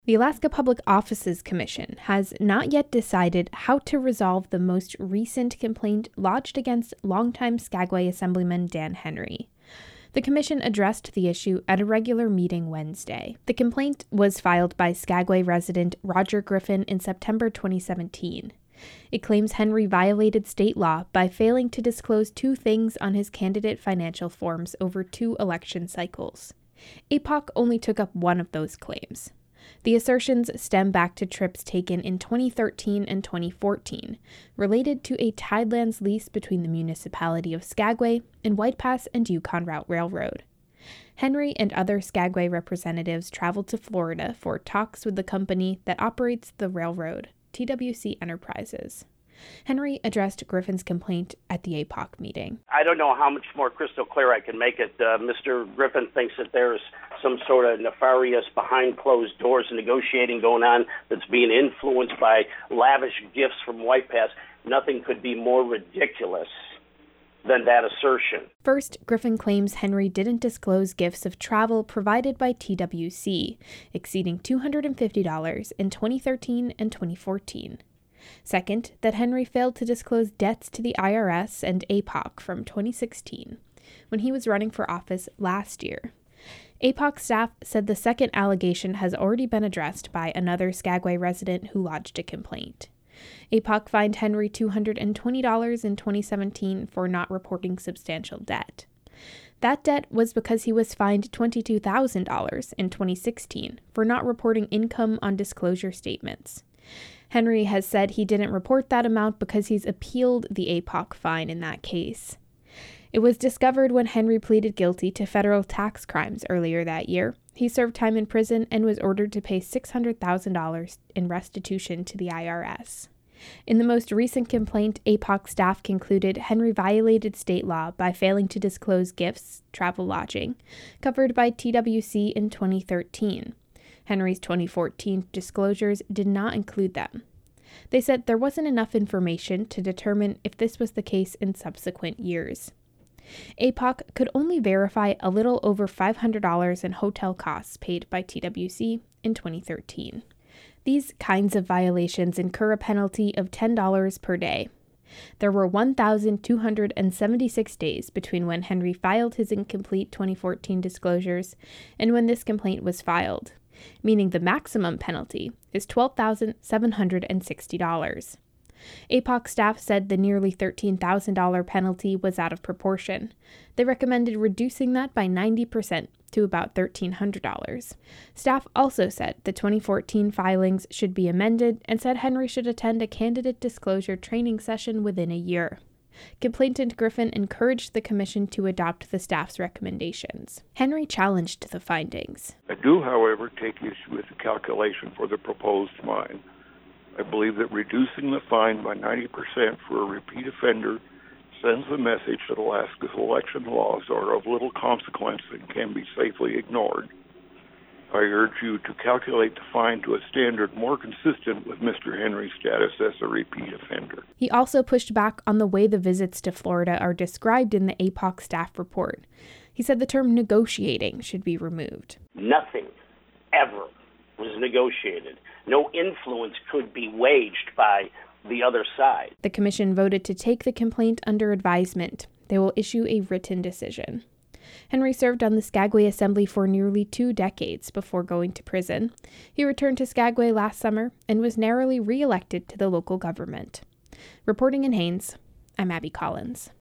The Alaska Public Offices Commission has not yet decided how to resolve the most recent complaint lodged against longtime Skagway Assemblyman Dan Henry. The commission addressed the issue at a regular meeting Wednesday. The complaint was filed by Skagway resident Roger Griffin in September 2017. It claims Henry violated state law by failing to disclose two things on his candidate financial forms over 2 election cycles. APOC only took up one of those claims. The assertions stem back to trips taken in 2013 and 2014, related to a Tidelands lease between the municipality of Skagway and White Pass and Yukon Route Railroad. Henry and other Skagway representatives traveled to Florida for talks with the company that operates the railroad, TWC Enterprises. Henry addressed Griffin's complaint at the APOC meeting. I don't know how much more crystal clear I can make it. Mr. Griffin thinks that there's some sort of nefarious behind closed doors negotiating going on that's being influenced by lavish gifts from White Pass. Nothing could be more ridiculous than that assertion. First, Griffin claims Henry didn't disclose gifts of travel provided by TWC, exceeding $250 in 2013 and 2014. Second, that Henry failed to disclose debts to the IRS and APOC from 2016, when he was running for office last year. APOC staff said the second allegation has already been addressed by another Skagway resident who lodged a complaint. APOC fined Henry $220 in 2017 for not reporting substantial debt. That debt was because he was fined $22,000 in 2016 for not reporting income on disclosure statements. Henry has said he didn't report that amount because he's appealed the APOC fine in that case. It was discovered when Henry pleaded guilty to federal tax crimes earlier that year. He served time in prison and was ordered to pay $600,000 in restitution to the IRS. In the most recent complaint, APOC staff concluded Henry violated state law by failing to disclose gifts, travel lodging, covered by TWC in 2013. Henry's 2014 disclosures did not include them. They said there wasn't enough information to determine if this was the case in subsequent years. APOC could only verify a little over $500 in hotel costs paid by TWC in 2013. These kinds of violations incur a penalty of $10 per day. There were 1,276 days between when Henry filed his incomplete 2014 disclosures and when this complaint was filed, meaning the maximum penalty is $12,760. APOC staff said the nearly $13,000 penalty was out of proportion. They recommended reducing that by 90% to about $1,300. Staff also said the 2014 filings should be amended and said Henry should attend a candidate disclosure training session within a year. Complainant Griffin encouraged the commission to adopt the staff's recommendations. Henry challenged the findings. I do, however, take issue with the calculation for the proposed fine. I believe that reducing the fine by 90% for a repeat offender sends the message that Alaska's election laws are of little consequence and can be safely ignored. I urge you to calculate the fine to a standard more consistent with Mr. Henry's status as a repeat offender. He also pushed back on the way the visits to Florida are described in the APOC staff report. He said the term negotiating should be removed. Nothing ever was negotiated. No influence could be waged by the other side. The commission voted to take the complaint under advisement. They will issue a written decision. Henry served on the Skagway Assembly for nearly 2 decades before going to prison. He returned to Skagway last summer and was narrowly re-elected to the local government. Reporting in Haines, I'm Abby Collins.